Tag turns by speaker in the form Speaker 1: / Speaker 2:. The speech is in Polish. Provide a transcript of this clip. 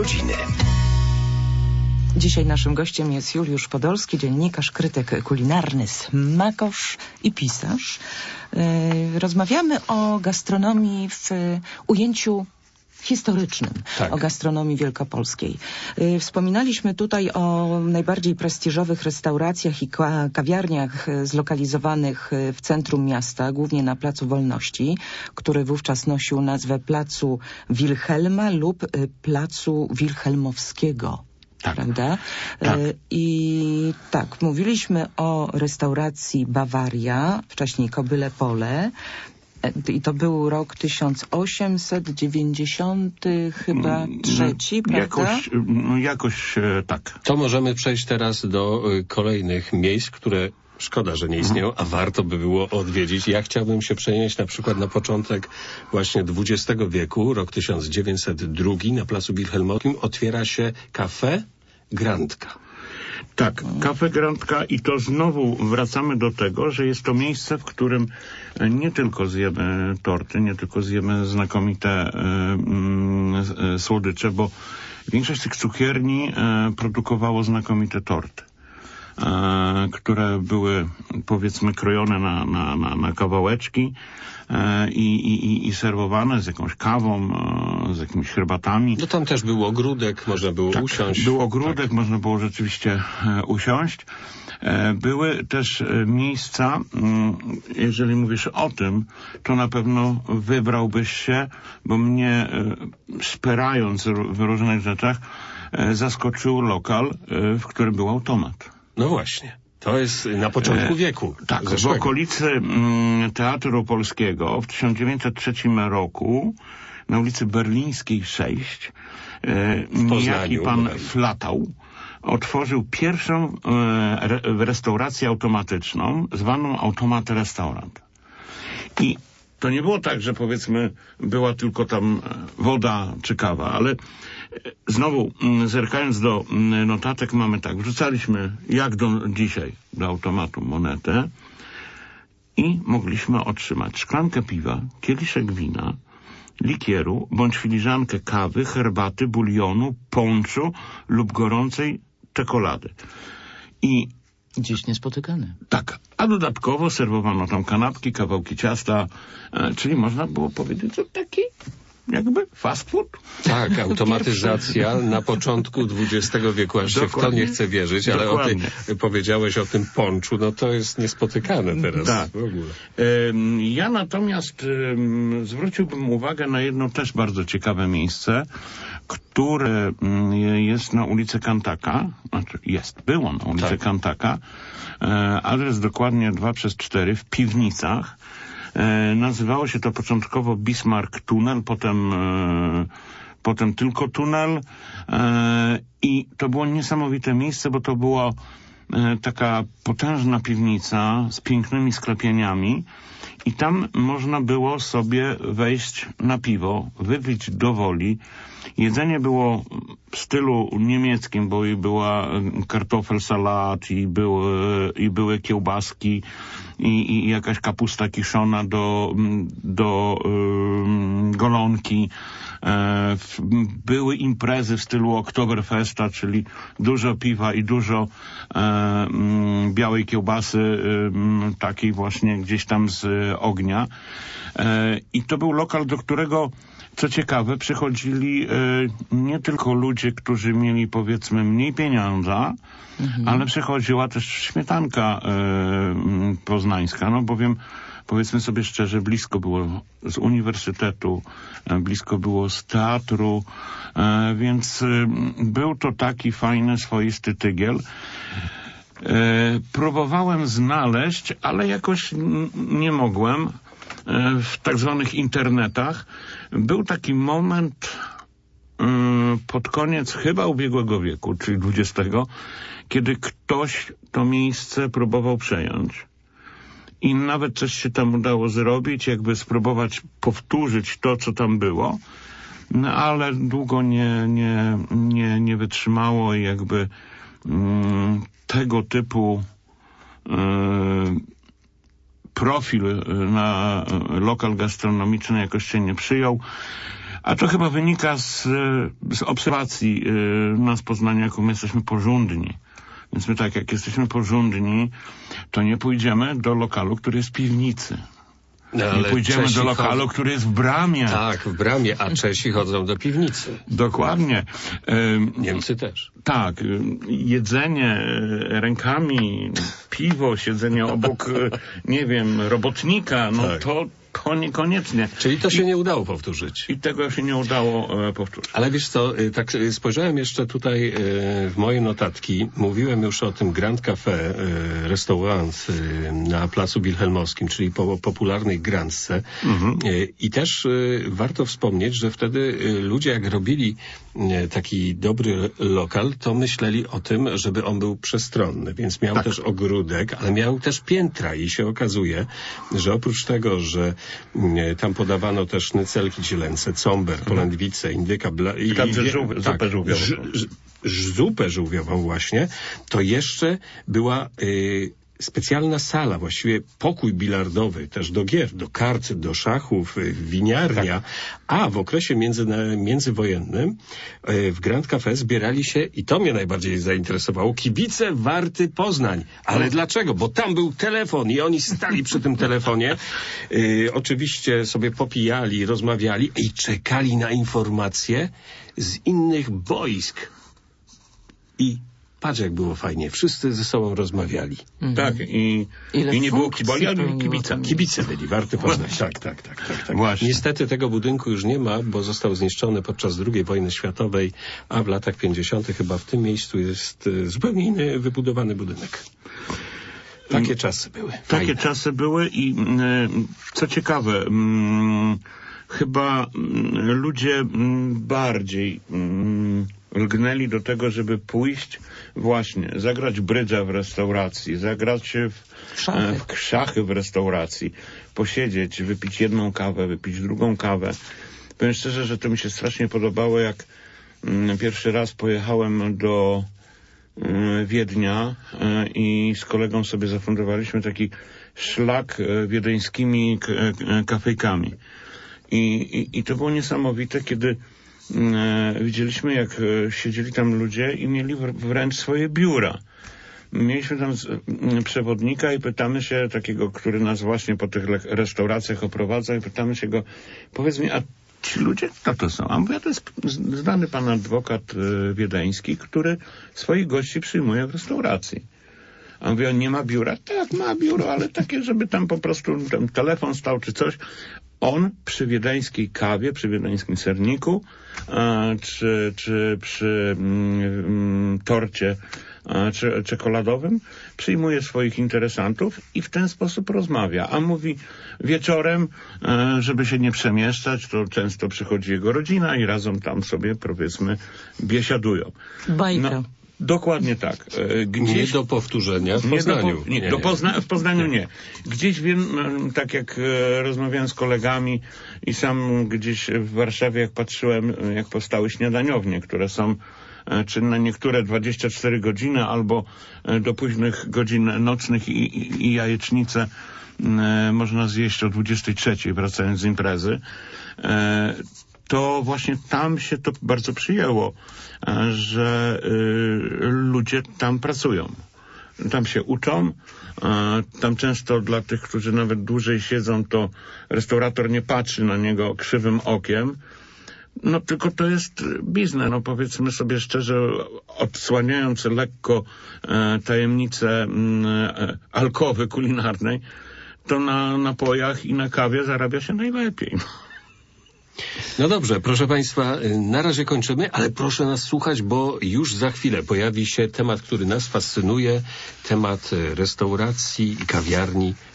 Speaker 1: godziny.
Speaker 2: Dzisiaj naszym gościem jest Juliusz Podolski, dziennikarz, krytyk kulinarny, smakosz i pisarz. Rozmawiamy o gastronomii w ujęciu historycznym,
Speaker 3: tak.
Speaker 2: O gastronomii wielkopolskiej. Wspominaliśmy tutaj o najbardziej prestiżowych restauracjach i kawiarniach zlokalizowanych w centrum miasta, głównie na Placu Wolności, który wówczas nosił nazwę Placu Wilhelma lub Placu Wilhelmowskiego.
Speaker 3: Tak.
Speaker 2: Prawda?
Speaker 3: Tak.
Speaker 2: I tak, mówiliśmy o restauracji Bawaria, wcześniej Kobyle Pole. I to był rok 1890 chyba trzeci, prawda?
Speaker 3: Jakoś tak.
Speaker 1: To możemy przejść teraz do kolejnych miejsc, które szkoda, że nie istnieją, a warto by było odwiedzić. Ja chciałbym się przenieść na przykład na początek właśnie XX wieku, rok 1902, na Placu Wilhelmowskim otwiera się Café Grandka.
Speaker 3: Tak, Café Grandka i to znowu wracamy do tego, że jest to miejsce, w którym nie tylko zjemy torty, nie tylko zjemy znakomite słodycze, bo większość tych cukierni produkowało znakomite torty, które były powiedzmy krojone na kawałeczki i serwowane z jakąś kawą, z jakimiś herbatami.
Speaker 1: No tam też był ogródek, można było usiąść.
Speaker 3: Był ogródek, można było rzeczywiście usiąść. Były też miejsca, jeżeli mówisz o tym, to na pewno wybrałbyś się, bo mnie szperając w różnych rzeczach zaskoczył lokal, w którym był automat.
Speaker 1: No właśnie. To jest na początku wieku.
Speaker 3: Tak, w okolicy Teatru Polskiego w 1903 roku na ulicy Berlińskiej 6 niejaki pan Flatał otworzył pierwszą restaurację automatyczną, zwaną Automat Restaurant. I to nie było tak, że powiedzmy była tylko tam woda czy kawa, ale znowu zerkając do notatek mamy tak, wrzucaliśmy jak do dzisiaj do automatu monetę i mogliśmy otrzymać szklankę piwa, kieliszek wina, likieru, bądź filiżankę kawy, herbaty, bulionu, ponczu lub gorącej czekolady. I
Speaker 2: dziś niespotykane.
Speaker 3: tak, a dodatkowo serwowano tam kanapki, kawałki ciasta, czyli można było powiedzieć, że taki jakby fast food.
Speaker 1: Tak, automatyzacja na początku XX wieku, aż się w to nie chce wierzyć, ale powiedziałeś o tym ponczu, no to jest niespotykane teraz
Speaker 3: tak.
Speaker 1: w ogóle.
Speaker 3: Ja natomiast zwróciłbym uwagę na jedno też bardzo ciekawe miejsce, które jest na ulicy Kantaka, było na ulicy Kantaka, adres dokładnie 2/4 w Piwnicach. Nazywało się to początkowo Bismarck Tunel, potem tylko tunel i to było niesamowite miejsce, bo to była taka potężna piwnica z pięknymi sklepieniami i tam można było sobie wejść na piwo, wypić do woli. Jedzenie było w stylu niemieckim, bo i była kartofelsalat i były kiełbaski i jakaś kapusta kiszona do golonki. Były imprezy w stylu Oktoberfesta, czyli dużo piwa i dużo białej kiełbasy, takiej właśnie gdzieś tam z ognia. I to był lokal, do którego, co ciekawe, przychodzili nie tylko ludzie, którzy mieli powiedzmy mniej pieniądza, ale przychodziła też śmietanka poznańska, no bowiem powiedzmy sobie szczerze, blisko było z uniwersytetu, blisko było z teatru, więc był to taki fajny, swoisty tygiel. Próbowałem znaleźć, ale jakoś nie mogłem w tak zwanych internetach. Był taki moment pod koniec chyba ubiegłego wieku, czyli XX, kiedy ktoś to miejsce próbował przejąć. I nawet coś się tam udało zrobić, jakby spróbować powtórzyć to, co tam było, no, ale długo nie wytrzymało i jakby tego typu profil na lokal gastronomiczny jakoś się nie przyjął. A to chyba wynika z obserwacji nas Poznania, jaką my jesteśmy porządni. Więc my tak, jak jesteśmy porządni, to nie pójdziemy do lokalu, który jest w piwnicy.
Speaker 1: No,
Speaker 3: nie pójdziemy do lokalu, który jest w bramie.
Speaker 1: Tak, w bramie, a Czesi chodzą do piwnicy.
Speaker 3: Dokładnie.
Speaker 1: Niemcy też.
Speaker 3: Tak, jedzenie rękami, piwo, siedzenie obok, nie wiem, robotnika, no
Speaker 1: tak.
Speaker 3: To niekoniecznie.
Speaker 1: Czyli to się nie udało powtórzyć.
Speaker 3: I tego się nie udało powtórzyć.
Speaker 1: Ale wiesz co, tak spojrzałem jeszcze tutaj w moje notatki. Mówiłem już o tym Grand Café, restaurant na Placu Wilhelmowskim, czyli po popularnej Grandce. I też warto wspomnieć, że wtedy ludzie jak robili taki dobry lokal, to myśleli o tym, żeby on był przestronny, więc miał też ogródek, ale miał też piętra i się okazuje, że oprócz tego, że tam podawano też sznycelki cielęce, comber, polędwice, indyka,
Speaker 3: zupę żółwiową.
Speaker 1: Zupę żółwiową właśnie, to jeszcze była specjalna sala, właściwie pokój bilardowy, też do gier, do kart, do szachów, winiarnia, a w okresie międzywojennym w Grand Café zbierali się, i to mnie najbardziej zainteresowało, kibice Warty Poznań. Ale dlaczego? Bo tam był telefon i oni stali przy tym telefonie, oczywiście sobie popijali, rozmawiali i czekali na informacje z innych boisk. I patrz, jak było fajnie. Wszyscy ze sobą rozmawiali.
Speaker 3: Tak, i nie było kiboli, ale kibica.
Speaker 1: Kibice byli, Warty Poznań. Tak.
Speaker 3: Właśnie.
Speaker 1: Niestety tego budynku już nie ma, bo został zniszczony podczas II wojny światowej, a w latach 50. chyba w tym miejscu jest zupełnie inny, wybudowany budynek. Takie czasy były.
Speaker 3: Takie czasy były i co ciekawe, chyba ludzie bardziej lgnęli do tego, żeby pójść właśnie, zagrać brydża w restauracji, zagrać w szachy w restauracji, posiedzieć, wypić jedną kawę, wypić drugą kawę. Powiem szczerze, że to mi się strasznie podobało, jak pierwszy raz pojechałem do Wiednia i z kolegą sobie zafundowaliśmy taki szlak wiedeńskimi kafejkami. I to było niesamowite, kiedy widzieliśmy, jak siedzieli tam ludzie i mieli wręcz swoje biura. Mieliśmy tam przewodnika i pytamy się takiego, który nas właśnie po tych restauracjach oprowadza, i pytamy się go, powiedz mi, a ci ludzie kto to są? A mówię, to jest znany pan adwokat wiedeński, który swoich gości przyjmuje w restauracji. A mówię, on nie ma biura? Tak, ma biuro, ale takie, żeby tam po prostu tam telefon stał czy coś. On przy wiedeńskiej kawie, przy wiedeńskim serniku, czy przy torcie czekoladowym przyjmuje swoich interesantów i w ten sposób rozmawia. A mówi wieczorem, żeby się nie przemieszczać, to często przychodzi jego rodzina i razem tam sobie, powiedzmy, biesiadują.
Speaker 2: Bajka.
Speaker 3: No, dokładnie tak.
Speaker 1: Gdzieś nie do powtórzenia w Poznaniu.
Speaker 3: W Poznaniu nie. Gdzieś wiem, tak jak rozmawiałem z kolegami i sam gdzieś w Warszawie, jak patrzyłem, jak powstały śniadaniownie, które są czynne niektóre 24 godziny albo do późnych godzin nocnych i jajecznicę można zjeść o 23, wracając z imprezy. To właśnie tam się to bardzo przyjęło, że ludzie tam pracują. Tam się uczą. Tam często dla tych, którzy nawet dłużej siedzą, to restaurator nie patrzy na niego krzywym okiem. No tylko to jest biznes, no powiedzmy sobie szczerze, odsłaniając lekko tajemnicę alkowy kulinarnej, to na napojach i na kawie zarabia się najlepiej.
Speaker 1: No dobrze, proszę Państwa, na razie kończymy, ale proszę nas słuchać, bo już za chwilę pojawi się temat, który nas fascynuje, temat restauracji i kawiarni